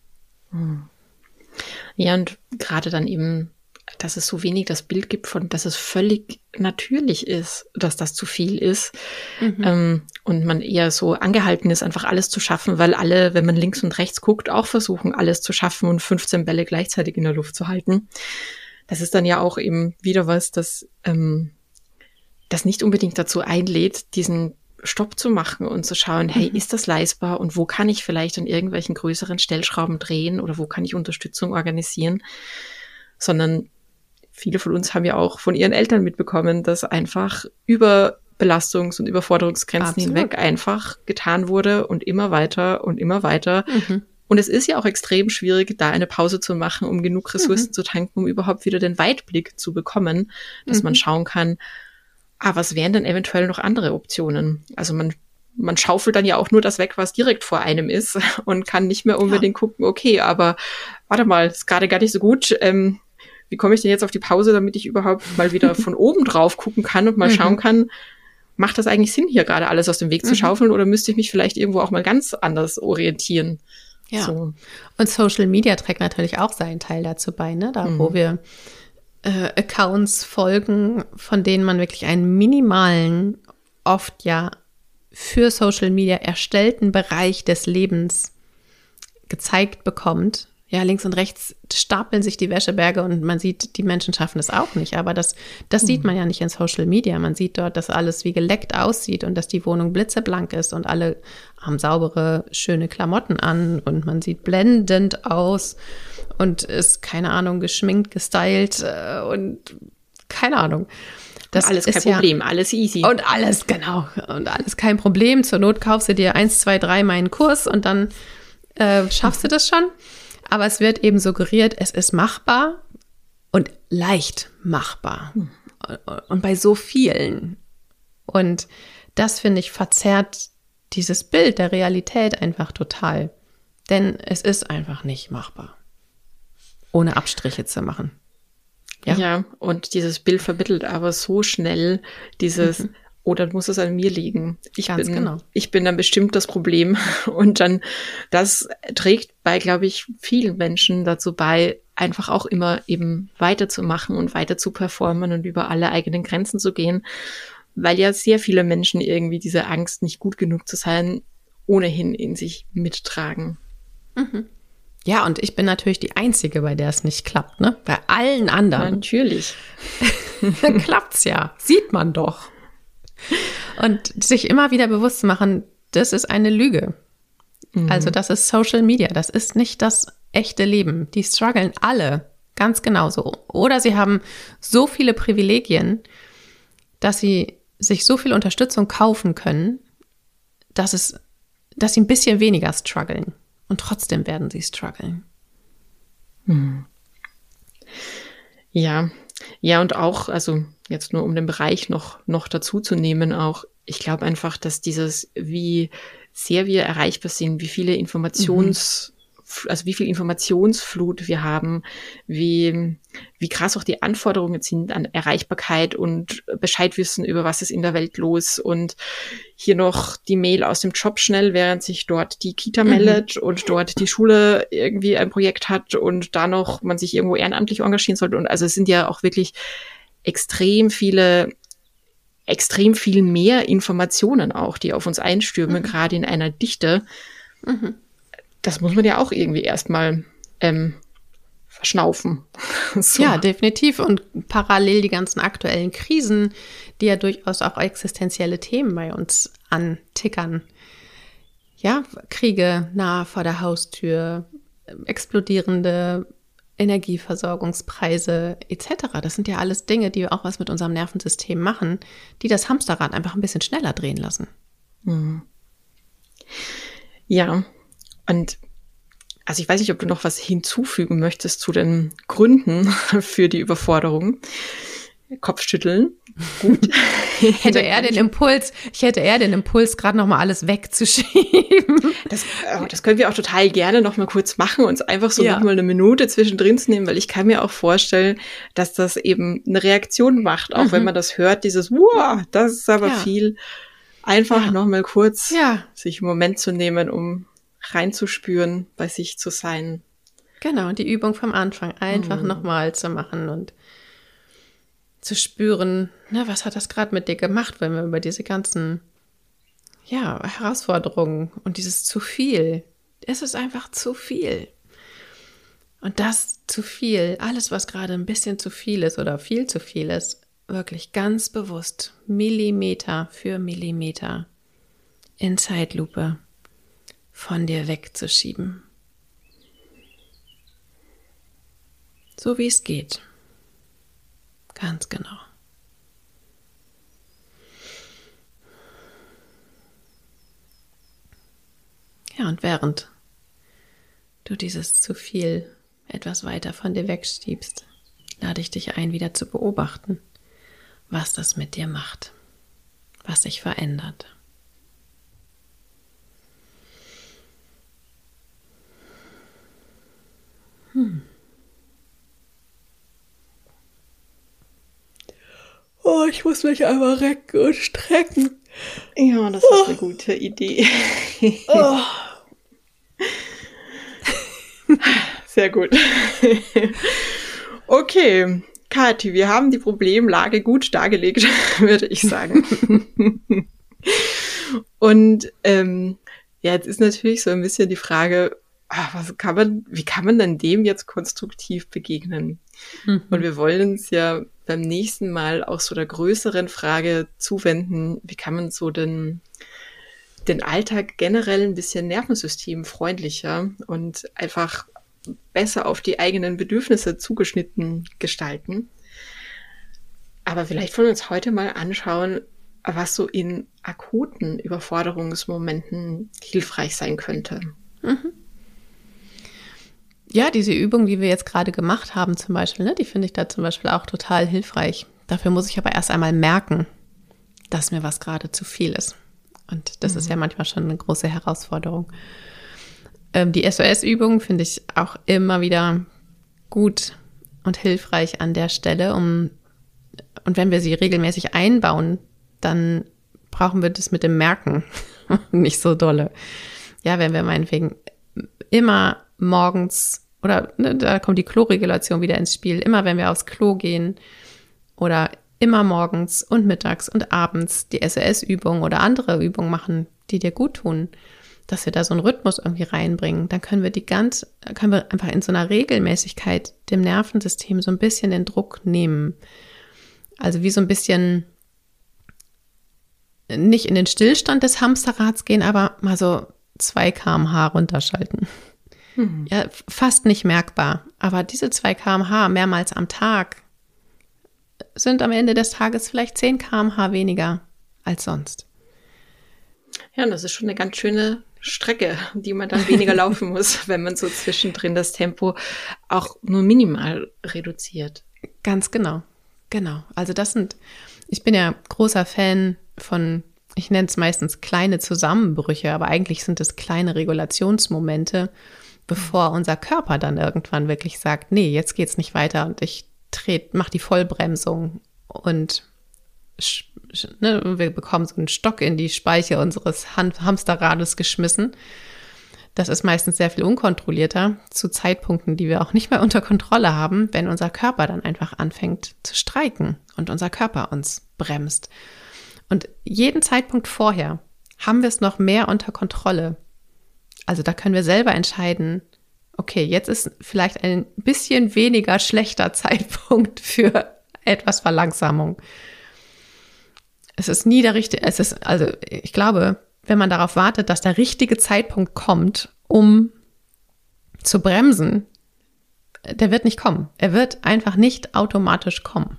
Ja, und gerade dann eben, dass es so wenig das Bild gibt von, dass es völlig natürlich ist, dass das zu viel ist. Mhm. Ähm, und man eher so angehalten ist, einfach alles zu schaffen, weil alle, wenn man links und rechts guckt, auch versuchen, alles zu schaffen und fünfzehn Bälle gleichzeitig in der Luft zu halten. Das ist dann ja auch eben wieder was, das, ähm, das nicht unbedingt dazu einlädt, diesen Stopp zu machen und zu schauen, hey, ist das leistbar und wo kann ich vielleicht an irgendwelchen größeren Stellschrauben drehen oder wo kann ich Unterstützung organisieren, sondern viele von uns haben ja auch von ihren Eltern mitbekommen, dass einfach über Belastungs- und Überforderungsgrenzen Absolut. hinweg einfach getan wurde und immer weiter und immer weiter. Mhm. Und es ist ja auch extrem schwierig, da eine Pause zu machen, um genug Ressourcen mhm. zu tanken, um überhaupt wieder den Weitblick zu bekommen, dass mhm. man schauen kann, ah, was wären denn eventuell noch andere Optionen? Also man, man schaufelt dann ja auch nur das weg, was direkt vor einem ist und kann nicht mehr unbedingt ja. gucken, okay, aber warte mal, ist gerade gar nicht so gut, ähm, wie komme ich denn jetzt auf die Pause, damit ich überhaupt mal wieder von oben drauf gucken kann und mal mhm. schauen kann, macht das eigentlich Sinn, hier gerade alles aus dem Weg zu mhm. schaufeln oder müsste ich mich vielleicht irgendwo auch mal ganz anders orientieren? Ja, so. Und Social Media trägt natürlich auch seinen Teil dazu bei, ne? Da mhm. wo wir äh, Accounts folgen, von denen man wirklich einen minimalen, oft ja für Social Media erstellten Bereich des Lebens gezeigt bekommt. Ja, links und rechts stapeln sich die Wäscheberge und man sieht, die Menschen schaffen es auch nicht. Aber das, das mhm. sieht man ja nicht in Social Media. Man sieht dort, dass alles wie geleckt aussieht und dass die Wohnung blitzeblank ist und alle haben saubere, schöne Klamotten an und man sieht blendend aus und ist, keine Ahnung, geschminkt, gestylt und keine Ahnung. Das alles kein Problem, ja, alles easy. Und alles, genau. Und alles kein Problem. Zur Not kaufst du dir eins, zwei, drei meinen Kurs und dann äh, schaffst du das schon. Aber es wird eben suggeriert, es ist machbar und leicht machbar. Hm. Und bei so vielen. Und das, finde ich, verzerrt dieses Bild der Realität einfach total. Denn es ist einfach nicht machbar, ohne Abstriche zu machen. Ja, ja, und dieses Bild vermittelt aber so schnell dieses, mhm. oh, dann muss es an mir liegen. Ich Ganz bin, genau. ich bin dann bestimmt das Problem. Und dann, das trägt bei, glaube ich, vielen Menschen dazu bei, einfach auch immer eben weiterzumachen und weiter zu performen und über alle eigenen Grenzen zu gehen, weil ja sehr viele Menschen irgendwie diese Angst, nicht gut genug zu sein, ohnehin in sich mittragen. Mhm. Ja, und ich bin natürlich die Einzige, bei der es nicht klappt, ne? Bei allen anderen. Natürlich. Klappt's ja. Sieht man doch. Und sich immer wieder bewusst zu machen, das ist eine Lüge. Mhm. Also das ist Social Media, das ist nicht das echte Leben. Die strugglen alle ganz genauso. Oder sie haben so viele Privilegien, dass sie sich so viel Unterstützung kaufen können, dass es, dass sie ein bisschen weniger strugglen. Und trotzdem werden sie strugglen. Mhm. Ja, ja und auch, also jetzt nur um den Bereich noch, noch dazu zu nehmen, auch, ich glaube einfach, dass dieses, wie sehr wir erreichbar sind, wie viele Informations, mhm. also wie viel Informationsflut wir haben, wie, wie krass auch die Anforderungen sind an Erreichbarkeit und Bescheid wissen, über was ist in der Welt los und hier noch die Mail aus dem Job schnell, während sich dort die Kita mhm. meldet und dort die Schule irgendwie ein Projekt hat und da noch man sich irgendwo ehrenamtlich engagieren sollte. Und also es sind ja auch wirklich extrem viele, extrem viel mehr Informationen auch, die auf uns einstürmen, mhm. gerade in einer Dichte. Mhm. das muss man ja auch irgendwie erstmal ähm, verschnaufen. So. Ja, definitiv. Und parallel die ganzen aktuellen Krisen, die ja durchaus auch existenzielle Themen bei uns antickern. Ja, Kriege nahe vor der Haustür, explodierende Energieversorgungspreise et cetera. Das sind ja alles Dinge, die auch was mit unserem Nervensystem machen, die das Hamsterrad einfach ein bisschen schneller drehen lassen. Mhm. Ja, und also ich weiß nicht, ob du noch was hinzufügen möchtest zu den Gründen für die Überforderung. Kopfschütteln. Gut. Ich hätte eher den Impuls, ich hätte eher den Impuls, gerade nochmal alles wegzuschieben. Das, oh, das können wir auch total gerne nochmal kurz machen, uns einfach so ja. nochmal eine Minute zwischendrin zu nehmen, weil ich kann mir auch vorstellen, dass das eben eine Reaktion macht, auch mhm. wenn man das hört, dieses, wow, das ist aber ja. viel. Einfach ja. nochmal kurz ja. sich einen Moment zu nehmen, um reinzuspüren, bei sich zu sein. Genau, die Übung vom Anfang einfach mhm. nochmal zu machen und zu spüren, ne, was hat das gerade mit dir gemacht, wenn wir über diese ganzen ja, Herausforderungen und dieses zu viel, es ist einfach zu viel. Und das zu viel, alles, was gerade ein bisschen zu viel ist oder viel zu viel ist, wirklich ganz bewusst Millimeter für Millimeter in Zeitlupe von dir wegzuschieben. So wie es geht. Ganz genau. Ja, und während du dieses zu viel etwas weiter von dir wegschiebst, lade ich dich ein, wieder zu beobachten, was das mit dir macht, was sich verändert. Hm. Oh, ich muss mich einmal recken und strecken. Ja, das ist oh. eine gute Idee. Oh. Sehr gut. Okay, Kathi, wir haben die Problemlage gut dargelegt, würde ich sagen. Und ähm, ja, jetzt ist natürlich so ein bisschen die Frage, ach, was kann man, wie kann man denn dem jetzt konstruktiv begegnen? Mhm. Und wir wollen uns ja beim nächsten Mal auch so der größeren Frage zuwenden, wie kann man so den, den Alltag generell ein bisschen nervensystemfreundlicher und einfach besser auf die eigenen Bedürfnisse zugeschnitten gestalten. Aber vielleicht wollen wir uns heute mal anschauen, was so in akuten Überforderungsmomenten hilfreich sein könnte. Mhm. Ja, diese Übung, die wir jetzt gerade gemacht haben zum Beispiel, ne, die finde ich da zum Beispiel auch total hilfreich. Dafür muss ich aber erst einmal merken, dass mir was gerade zu viel ist. Und das mhm. ist ja manchmal schon eine große Herausforderung. Ähm, die S O S-Übung finde ich auch immer wieder gut und hilfreich an der Stelle. Um, und wenn wir sie regelmäßig einbauen, dann brauchen wir das mit dem Merken nicht so dolle. Ja, wenn wir meinetwegen immer morgens, oder ne, da kommt die Kloregulation wieder ins Spiel, immer wenn wir aufs Klo gehen oder immer morgens und mittags und abends die S O S-Übung oder andere Übungen machen, die dir gut tun, dass wir da so einen Rhythmus irgendwie reinbringen, dann können wir die ganz, können wir einfach in so einer Regelmäßigkeit dem Nervensystem so ein bisschen den Druck nehmen. Also wie so ein bisschen nicht in den Stillstand des Hamsterrads gehen, aber mal so zwei Kilometer pro Stunde runterschalten. Mhm. Ja, fast nicht merkbar. Aber diese zwei Kilometer pro Stunde mehrmals am Tag sind am Ende des Tages vielleicht zehn Kilometer pro Stunde weniger als sonst. Ja, und das ist schon eine ganz schöne Strecke, die man dann weniger laufen muss, wenn man so zwischendrin das Tempo auch nur minimal reduziert. Ganz genau, genau. Also das sind, ich bin ja großer Fan von, ich nenne es meistens kleine Zusammenbrüche, aber eigentlich sind es kleine Regulationsmomente, bevor unser Körper dann irgendwann wirklich sagt, nee, jetzt geht's nicht weiter und ich trete, mach die Vollbremsung und ne, wir bekommen so einen Stock in die Speiche unseres Ham- Hamsterrades geschmissen. Das ist meistens sehr viel unkontrollierter zu Zeitpunkten, die wir auch nicht mehr unter Kontrolle haben, wenn unser Körper dann einfach anfängt zu streiken und unser Körper uns bremst. Und jeden Zeitpunkt vorher haben wir es noch mehr unter Kontrolle Also da können wir selber entscheiden, okay, jetzt ist vielleicht ein bisschen weniger schlechter Zeitpunkt für etwas Verlangsamung. Es ist nie der richtige, es ist, also ich glaube, wenn man darauf wartet, dass der richtige Zeitpunkt kommt, um zu bremsen, der wird nicht kommen. Er wird einfach nicht automatisch kommen.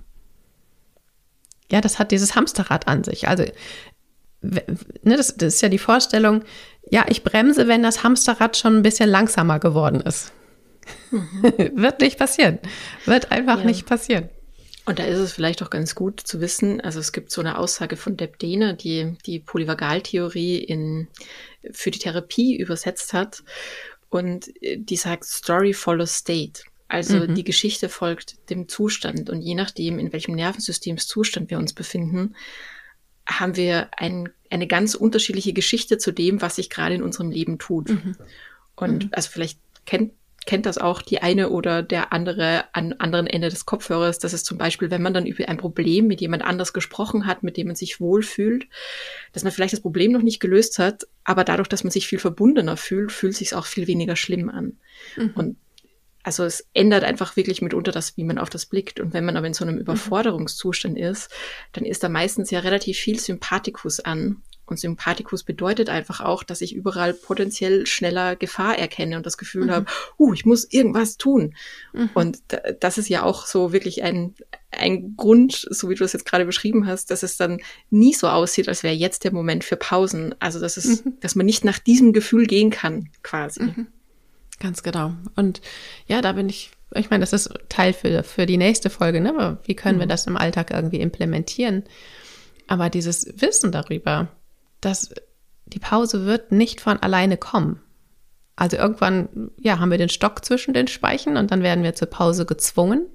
Ja, das hat dieses Hamsterrad an sich. Also, ne, das, das ist ja die Vorstellung, ja, ich bremse, wenn das Hamsterrad schon ein bisschen langsamer geworden ist. Mhm. Wird nicht passieren. Wird einfach ja. nicht passieren. Und da ist es vielleicht auch ganz gut zu wissen, also es gibt so eine Aussage von Deb Dehner, die die Polyvagaltheorie in, für die Therapie übersetzt hat. Und die sagt, Story follows state. Also mhm. die Geschichte folgt dem Zustand. Und je nachdem, in welchem Nervensystemszustand wir uns befinden, haben wir ein, eine ganz unterschiedliche Geschichte zu dem, was sich gerade in unserem Leben tut. Mhm. Und mhm. also vielleicht kennt kennt das auch die eine oder der andere am anderen Ende des Kopfhörers. Das ist zum Beispiel, wenn man dann über ein Problem mit jemand anders gesprochen hat, mit dem man sich wohlfühlt, dass man vielleicht das Problem noch nicht gelöst hat, aber dadurch, dass man sich viel verbundener fühlt, fühlt es sich auch viel weniger schlimm an. Mhm. Und also es ändert einfach wirklich mitunter das, wie man auf das blickt. Und wenn man aber in so einem Überforderungszustand ist, dann ist da meistens ja relativ viel Sympathikus an. Und Sympathikus bedeutet einfach auch, dass ich überall potenziell schneller Gefahr erkenne und das Gefühl mhm. habe, uh, ich muss irgendwas tun. Mhm. Und da, das ist ja auch so wirklich ein, ein Grund, so wie du es jetzt gerade beschrieben hast, dass es dann nie so aussieht, als wäre jetzt der Moment für Pausen. Also dass es, mhm. dass man nicht nach diesem Gefühl gehen kann, quasi. Mhm. Ganz genau. Und ja, da bin ich, ich meine, das ist Teil für, für die nächste Folge, ne? Aber wie können mhm. wir das im Alltag irgendwie implementieren? Aber dieses Wissen darüber, dass die Pause wird nicht von alleine kommen. Also irgendwann, ja, haben wir den Stock zwischen den Speichen und dann werden wir zur Pause gezwungen.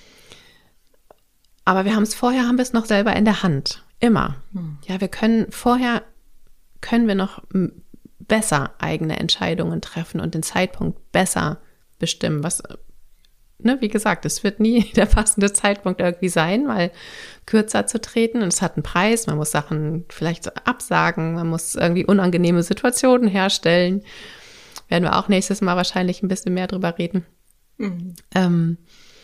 Aber wir haben es vorher, haben wir es noch selber in der Hand. Immer. Hm. Ja, wir können, vorher können wir noch besser eigene Entscheidungen treffen und den Zeitpunkt besser bestimmen. Was, ne, wie gesagt, es wird nie der passende Zeitpunkt irgendwie sein, mal kürzer zu treten. Und es hat einen Preis. Man muss Sachen vielleicht absagen. Man muss irgendwie unangenehme Situationen herstellen. Werden wir auch nächstes Mal wahrscheinlich ein bisschen mehr drüber reden. Mhm. Ähm,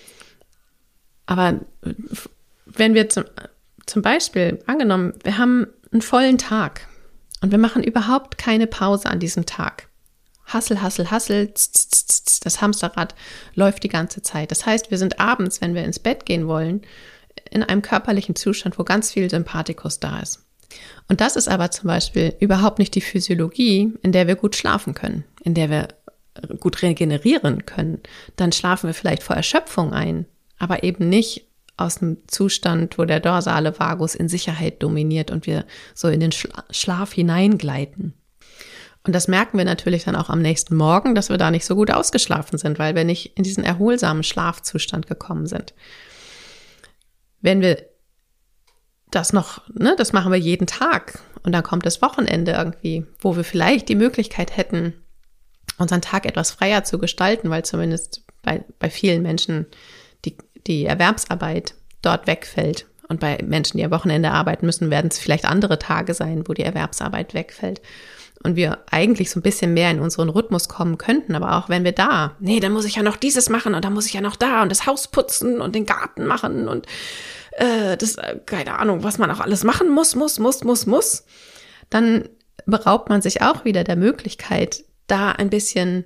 aber wenn wir zum, zum Beispiel, angenommen, wir haben einen vollen Tag und wir machen überhaupt keine Pause an diesem Tag. Hassel, Hassel, Hassel, das Hamsterrad läuft die ganze Zeit. Das heißt, wir sind abends, wenn wir ins Bett gehen wollen, in einem körperlichen Zustand, wo ganz viel Sympathikus da ist. Und das ist aber zum Beispiel überhaupt nicht die Physiologie, in der wir gut schlafen können, in der wir gut regenerieren können. Dann schlafen wir vielleicht vor Erschöpfung ein, aber eben nicht aus einem Zustand, wo der dorsale Vagus in Sicherheit dominiert und wir so in den Schla- Schlaf hineingleiten. Und das merken wir natürlich dann auch am nächsten Morgen, dass wir da nicht so gut ausgeschlafen sind, weil wir nicht in diesen erholsamen Schlafzustand gekommen sind. Wenn wir das noch, ne, das machen wir jeden Tag und dann kommt das Wochenende irgendwie, wo wir vielleicht die Möglichkeit hätten, unseren Tag etwas freier zu gestalten, weil zumindest bei, bei vielen Menschen die, die Erwerbsarbeit dort wegfällt. Und bei Menschen, die am Wochenende arbeiten müssen, werden es vielleicht andere Tage sein, wo die Erwerbsarbeit wegfällt. Und wir eigentlich so ein bisschen mehr in unseren Rhythmus kommen könnten. Aber auch wenn wir da, nee, dann muss ich ja noch dieses machen und dann muss ich ja noch da und das Haus putzen und den Garten machen und äh, das, keine Ahnung, was man auch alles machen muss, muss, muss, muss, muss. Dann beraubt man sich auch wieder der Möglichkeit, da ein bisschen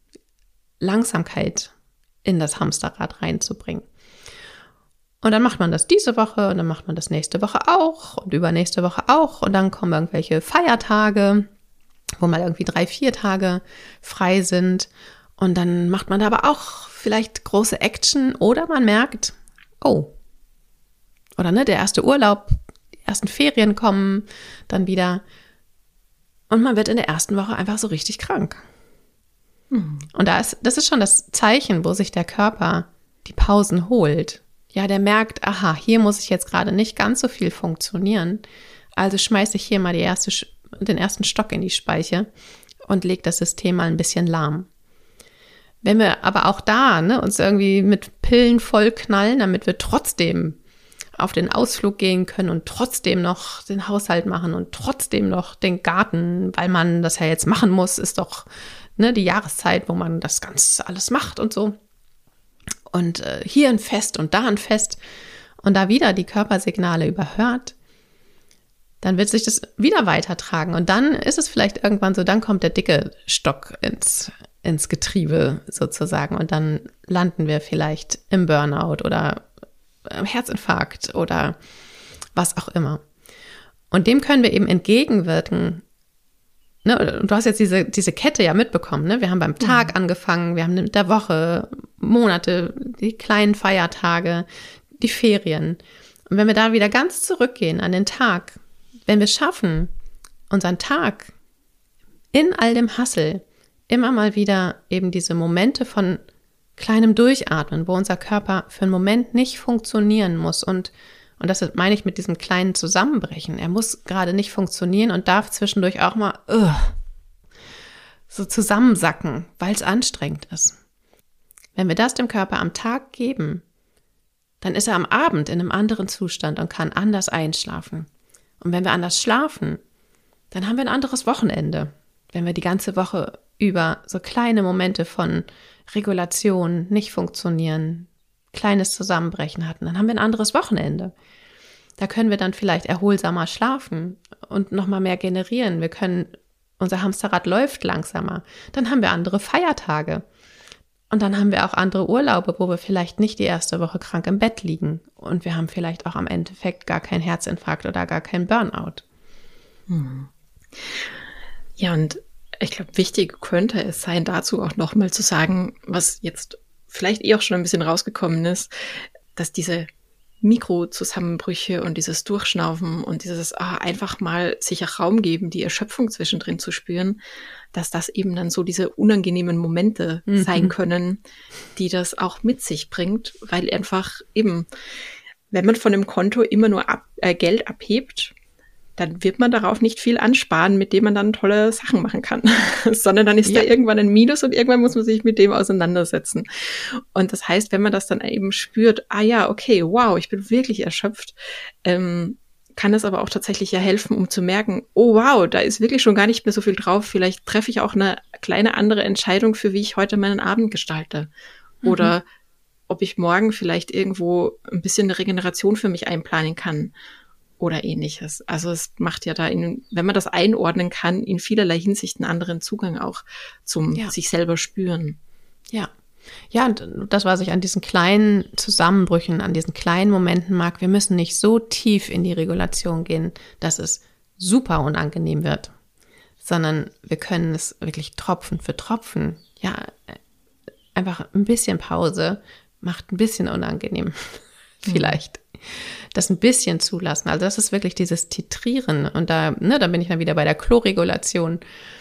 Langsamkeit in das Hamsterrad reinzubringen. Und dann macht man das diese Woche und dann macht man das nächste Woche auch und übernächste Woche auch. Und dann kommen irgendwelche Feiertage, wo mal irgendwie drei, vier Tage frei sind. Und dann macht man da aber auch vielleicht große Action oder man merkt, oh, oder ne, der erste Urlaub, die ersten Ferien kommen dann wieder. Und man wird in der ersten Woche einfach so richtig krank. Mhm. Und da ist, das ist schon das Zeichen, wo sich der Körper die Pausen holt. Ja, der merkt, aha, hier muss ich jetzt gerade nicht ganz so viel funktionieren. Also schmeiße ich hier mal die erste, den ersten Stock in die Speiche und lege das System mal ein bisschen lahm. Wenn wir aber auch da ne, uns irgendwie mit Pillen vollknallen, damit wir trotzdem auf den Ausflug gehen können und trotzdem noch den Haushalt machen und trotzdem noch den Garten, weil man das ja jetzt machen muss, ist doch ne, die Jahreszeit, wo man das ganz alles macht und so. Und äh, hier ein Fest und da ein Fest und da wieder die Körpersignale überhört, dann wird sich das wieder weitertragen. Und dann ist es vielleicht irgendwann so, dann kommt der dicke Stock ins, ins Getriebe sozusagen. Und dann landen wir vielleicht im Burnout oder im Herzinfarkt oder was auch immer. Und dem können wir eben entgegenwirken. Ne, du hast jetzt diese, diese Kette ja mitbekommen. Ne? Wir haben beim Tag mhm. angefangen, wir haben mit der Woche, Monate, die kleinen Feiertage, die Ferien. Und wenn wir da wieder ganz zurückgehen an den Tag, wenn wir es schaffen, unseren Tag in all dem Hassel immer mal wieder eben diese Momente von kleinem Durchatmen, wo unser Körper für einen Moment nicht funktionieren muss und, und das meine ich mit diesem kleinen Zusammenbrechen. Er muss gerade nicht funktionieren und darf zwischendurch auch mal uh, so zusammensacken, weil es anstrengend ist. Wenn wir das dem Körper am Tag geben, dann ist er am Abend in einem anderen Zustand und kann anders einschlafen. Und wenn wir anders schlafen, dann haben wir ein anderes Wochenende. Wenn wir die ganze Woche über so kleine Momente von Regulation, nicht funktionieren, kleines Zusammenbrechen hatten, dann haben wir ein anderes Wochenende. Da können wir dann vielleicht erholsamer schlafen und nochmal mehr generieren. Wir können, unser Hamsterrad läuft langsamer. Dann haben wir andere Feiertage. Und dann haben wir auch andere Urlaube, wo wir vielleicht nicht die erste Woche krank im Bett liegen. Und wir haben vielleicht auch am Endeffekt gar keinen Herzinfarkt oder gar keinen Burnout. Hm. Ja, und ich glaube, wichtig könnte es sein, dazu auch nochmal zu sagen, was jetzt vielleicht eh auch schon ein bisschen rausgekommen ist, dass diese Mikrozusammenbrüche und dieses Durchschnaufen und dieses ah, einfach mal sich auch Raum geben, die Erschöpfung zwischendrin zu spüren, dass das eben dann so diese unangenehmen Momente mhm. sein können, die das auch mit sich bringt, weil einfach eben, wenn man von dem Konto immer nur ab, äh, Geld abhebt, dann wird man darauf nicht viel ansparen, mit dem man dann tolle Sachen machen kann, sondern dann ist ja. da irgendwann ein Minus und irgendwann muss man sich mit dem auseinandersetzen. Und das heißt, wenn man das dann eben spürt, ah ja, okay, wow, ich bin wirklich erschöpft, ähm, kann das aber auch tatsächlich ja helfen, um zu merken, oh wow, da ist wirklich schon gar nicht mehr so viel drauf, vielleicht treffe ich auch eine kleine andere Entscheidung für, wie ich heute meinen Abend gestalte. Mhm. Oder ob ich morgen vielleicht irgendwo ein bisschen eine Regeneration für mich einplanen kann. Oder ähnliches. Also es macht ja da, in, wenn man das einordnen kann, in vielerlei Hinsicht einen anderen Zugang auch zum ja. sich selber spüren. Ja, ja, und das, was ich an diesen kleinen Zusammenbrüchen, an diesen kleinen Momenten mag, wir müssen nicht so tief in die Regulation gehen, dass es super unangenehm wird, sondern wir können es wirklich Tropfen für Tropfen, ja, einfach ein bisschen Pause macht ein bisschen unangenehm, vielleicht. Mhm. Das ein bisschen zulassen. Also das ist wirklich dieses Titrieren. Und da, ne, da bin ich dann wieder bei der Kloregulation,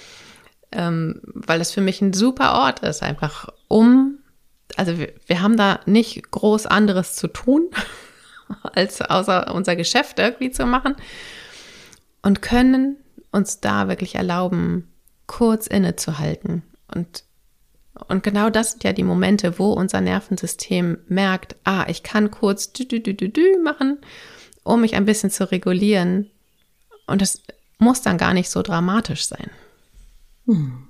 ähm, weil das für mich ein super Ort ist, einfach um, also wir, wir haben da nicht groß anderes zu tun, als außer unser Geschäft irgendwie zu machen und können uns da wirklich erlauben, kurz innezuhalten. Und Und genau das sind ja die Momente, wo unser Nervensystem merkt, ah, ich kann kurz dü, dü, dü, dü, dü machen, um mich ein bisschen zu regulieren. Und das muss dann gar nicht so dramatisch sein. Hm.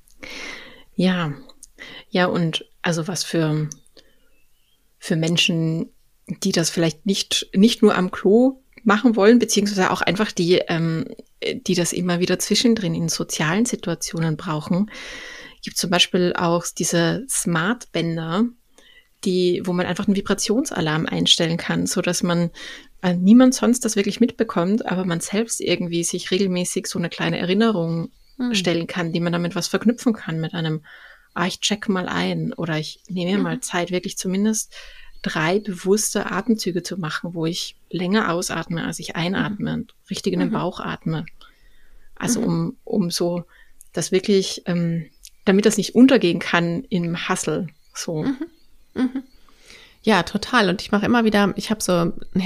Ja, ja, und also was für, für Menschen, die das vielleicht nicht, nicht nur am Klo machen wollen, beziehungsweise auch einfach die, ähm, die das immer wieder zwischendrin in sozialen Situationen brauchen, gibt zum Beispiel auch diese Smart-Bänder, die, wo man einfach einen Vibrationsalarm einstellen kann, so dass man äh, niemand sonst das wirklich mitbekommt, aber man selbst irgendwie sich regelmäßig so eine kleine Erinnerung hm. stellen kann, die man damit was verknüpfen kann mit einem, ah, ich check mal ein oder ich nehme mir mhm. mal Zeit, wirklich zumindest drei bewusste Atemzüge zu machen, wo ich länger ausatme, als ich einatme und richtig in den mhm. Bauch atme. Also mhm. um, um so das wirklich ähm, damit das nicht untergehen kann im Hassel. So. Mhm. Mhm. Ja, total. Und ich mache immer wieder, ich habe so ein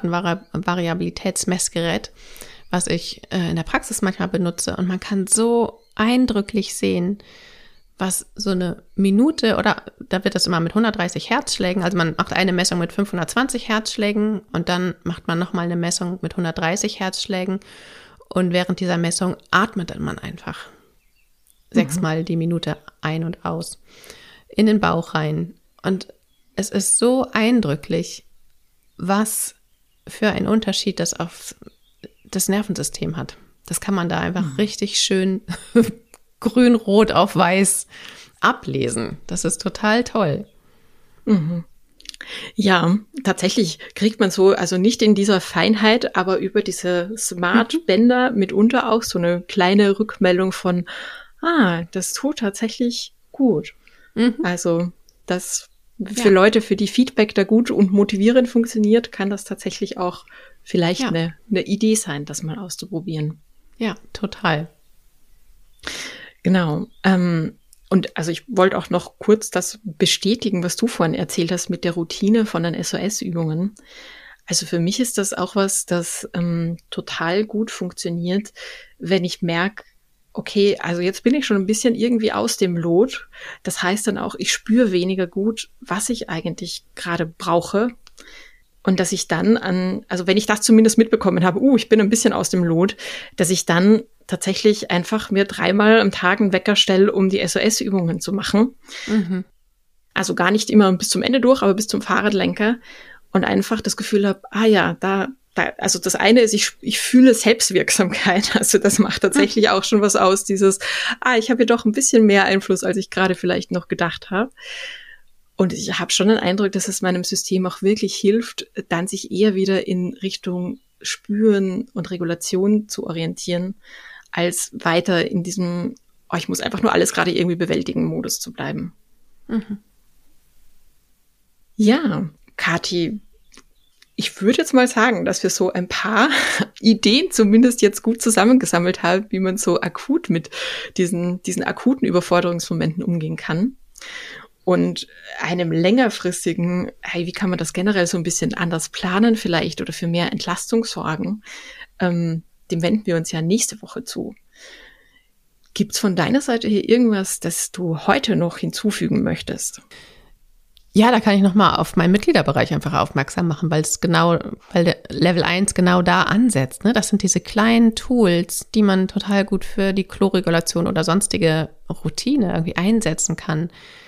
Herzratenvariabilitätsmessgerät, was ich äh, in der Praxis manchmal benutze. Und man kann so eindrücklich sehen, was so eine Minute, oder da wird das immer mit hundertdreißig Herzschlägen, also man macht eine Messung mit fünfhundertzwanzig Herzschlägen und dann macht man nochmal eine Messung mit hundertdreißig Herzschlägen und während dieser Messung atmet man einfach mhm. sechsmal die Minute ein und aus in den Bauch rein. Und es ist so eindrücklich, was für einen Unterschied das auf das Nervensystem hat. Das kann man da einfach mhm. richtig schön grün, rot auf weiß ablesen. Das ist total toll. Mhm. Ja, tatsächlich kriegt man so, also nicht in dieser Feinheit, aber über diese Smart-Bänder mitunter auch so eine kleine Rückmeldung von, ah, das tut tatsächlich gut. Mhm. Also das für ja. Leute, für die Feedback da gut und motivierend funktioniert, kann das tatsächlich auch vielleicht ja. eine, eine Idee sein, das mal auszuprobieren. Ja, total. Genau. Ähm, und also ich wollte auch noch kurz das bestätigen, was du vorhin erzählt hast mit der Routine von den S O S-Übungen. Also für mich ist das auch was, das ähm, total gut funktioniert, wenn ich merke, okay, also jetzt bin ich schon ein bisschen irgendwie aus dem Lot. Das heißt dann auch, ich spüre weniger gut, was ich eigentlich gerade brauche. Und dass ich dann an, also wenn ich das zumindest mitbekommen habe, uh, ich bin ein bisschen aus dem Lot, dass ich dann tatsächlich einfach mir dreimal am Tag einen Wecker stelle, um die S O S-Übungen zu machen. Mhm. Also gar nicht immer bis zum Ende durch, aber bis zum Fahrradlenker. Und einfach das Gefühl habe, ah ja, da, da, also das eine ist, ich, ich fühle Selbstwirksamkeit. Also das macht tatsächlich auch schon was aus, dieses, ah, ich habe hier doch ein bisschen mehr Einfluss, als ich gerade vielleicht noch gedacht habe. Und ich habe schon den Eindruck, dass es meinem System auch wirklich hilft, dann sich eher wieder in Richtung Spüren und Regulation zu orientieren, als weiter in diesem, oh, ich muss einfach nur alles gerade irgendwie bewältigen Modus zu bleiben. Mhm. Ja, Kathi, ich würde jetzt mal sagen, dass wir so ein paar Ideen zumindest jetzt gut zusammengesammelt haben, wie man so akut mit diesen, diesen akuten Überforderungsmomenten umgehen kann. Und einem längerfristigen, hey, wie kann man das generell so ein bisschen anders planen vielleicht oder für mehr Entlastung sorgen, ähm, dem wenden wir uns ja nächste Woche zu. Gibt's von deiner Seite hier irgendwas, das du heute noch hinzufügen möchtest? Ja, da kann ich nochmal auf meinen Mitgliederbereich einfach aufmerksam machen, weil es genau, weil der Level eins genau da ansetzt. Ne? Das sind diese kleinen Tools, die man total gut für die Kloregulation oder sonstige Routine irgendwie einsetzen kann,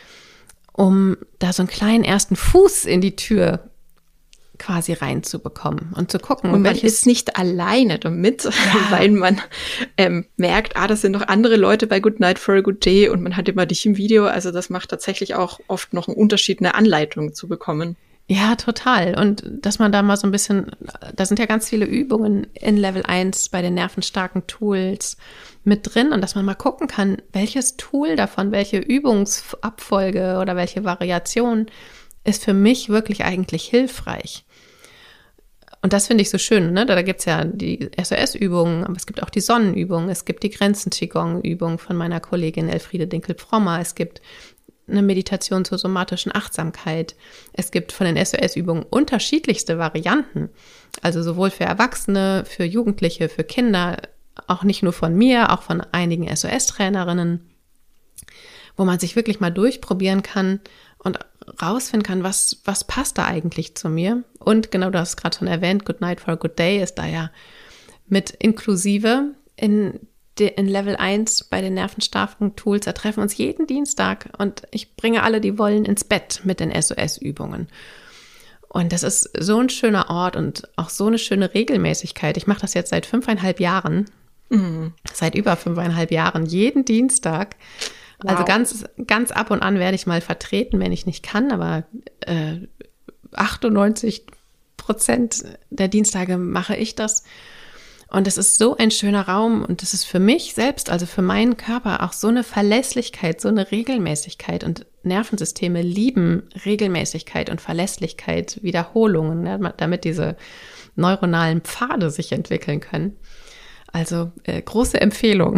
um da so einen kleinen ersten Fuß in die Tür quasi reinzubekommen und zu gucken. Und man ist nicht alleine damit, ja. weil man ähm, merkt, ah, das sind noch andere Leute bei Good Night for a Good Day und man hat immer dich im Video. Also das macht tatsächlich auch oft noch einen Unterschied, eine Anleitung zu bekommen. Ja, total. Und dass man da mal so ein bisschen, da sind ja ganz viele Übungen in Level eins bei den nervenstarken Tools mit drin und dass man mal gucken kann, welches Tool davon, welche Übungsabfolge oder welche Variation ist für mich wirklich eigentlich hilfreich. Und das finde ich so schön, ne? Da, da gibt es ja die S O S-Übungen, aber es gibt auch die Sonnenübungen, es gibt die Grenzen-Qigong-Übung von meiner Kollegin Elfriede Dinkel-Frommer, es gibt eine Meditation zur somatischen Achtsamkeit. Es gibt von den S O S-Übungen unterschiedlichste Varianten, also sowohl für Erwachsene, für Jugendliche, für Kinder, auch nicht nur von mir, auch von einigen S O S-Trainerinnen, wo man sich wirklich mal durchprobieren kann und rausfinden kann, was, was passt da eigentlich zu mir. Und genau, du hast es gerade schon erwähnt, Good Night for a Good Day ist da ja mit inklusive in, de, in Level eins bei den nervenstarken Tools. Da treffen wir uns jeden Dienstag und ich bringe alle, die wollen, ins Bett mit den S O S-Übungen. Und das ist so ein schöner Ort und auch so eine schöne Regelmäßigkeit. Ich mache das jetzt seit fünfeinhalb Jahren, mhm. seit über fünfeinhalb Jahren, jeden Dienstag. Wow. Also ganz, ganz ab und an werde ich mal vertreten, wenn ich nicht kann, aber äh, achtundneunzig Prozent der Dienstage mache ich das. Und es ist so ein schöner Raum und das ist für mich selbst, also für meinen Körper auch so eine Verlässlichkeit, so eine Regelmäßigkeit. Und Nervensysteme lieben Regelmäßigkeit und Verlässlichkeit, Wiederholungen, ne, damit diese neuronalen Pfade sich entwickeln können. Also äh, große Empfehlung.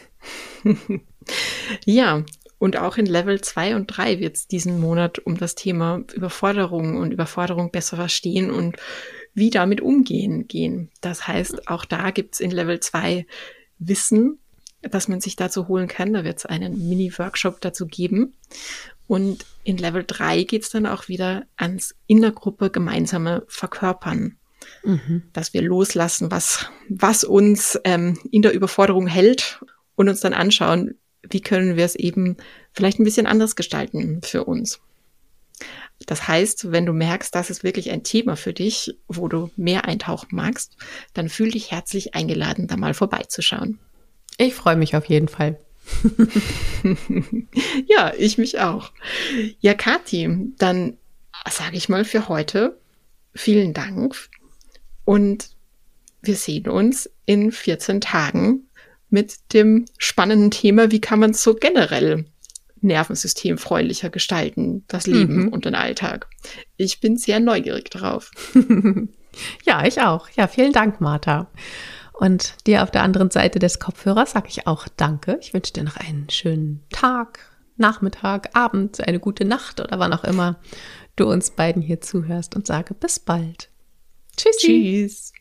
Ja, und auch in Level zwei und drei wird es diesen Monat um das Thema Überforderung und Überforderung besser verstehen und wie damit umgehen gehen. Das heißt, auch da gibt es in Level zwei Wissen, das man sich dazu holen kann. Da wird es einen Mini-Workshop dazu geben. Und in Level drei geht es dann auch wieder ans in der Gruppe gemeinsame Verkörpern. Mhm. Dass wir loslassen, was, was uns ähm, in der Überforderung hält und uns dann anschauen, wie können wir es eben vielleicht ein bisschen anders gestalten für uns. Das heißt, wenn du merkst, das ist wirklich ein Thema für dich, wo du mehr eintauchen magst, dann fühl dich herzlich eingeladen, da mal vorbeizuschauen. Ich freue mich auf jeden Fall. Ja, ich mich auch. Ja, Kathi, dann sage ich mal für heute vielen Dank und wir sehen uns in vierzehn Tagen mit dem spannenden Thema, wie kann man es so generell nervensystemfreundlicher gestalten, das Leben mhm. und den Alltag. Ich bin sehr neugierig darauf. Ja, ich auch. Ja, vielen Dank, Martha. Und dir auf der anderen Seite des Kopfhörers sage ich auch Danke. Ich wünsche dir noch einen schönen Tag, Nachmittag, Abend, eine gute Nacht oder wann auch immer du uns beiden hier zuhörst und sage bis bald. Tschüssi. Tschüss.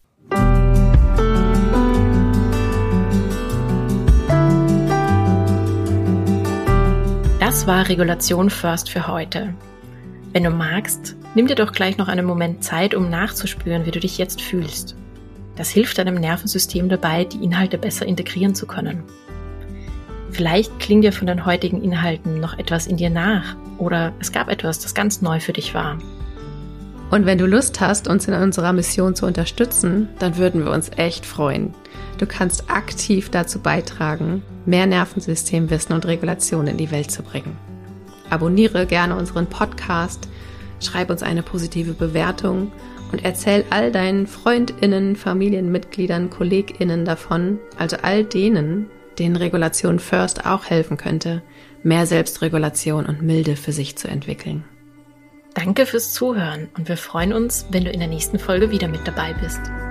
Das war Regulation First für heute. Wenn du magst, nimm dir doch gleich noch einen Moment Zeit, um nachzuspüren, wie du dich jetzt fühlst. Das hilft deinem Nervensystem dabei, die Inhalte besser integrieren zu können. Vielleicht klingt dir von den heutigen Inhalten noch etwas in dir nach oder es gab etwas, das ganz neu für dich war. Und wenn du Lust hast, uns in unserer Mission zu unterstützen, dann würden wir uns echt freuen. Du kannst aktiv dazu beitragen, mehr Nervensystemwissen und Regulation in die Welt zu bringen. Abonniere gerne unseren Podcast, schreib uns eine positive Bewertung und erzähl all deinen FreundInnen, Familienmitgliedern, KollegInnen davon, also all denen, denen Regulation First auch helfen könnte, mehr Selbstregulation und Milde für sich zu entwickeln. Danke fürs Zuhören und wir freuen uns, wenn du in der nächsten Folge wieder mit dabei bist.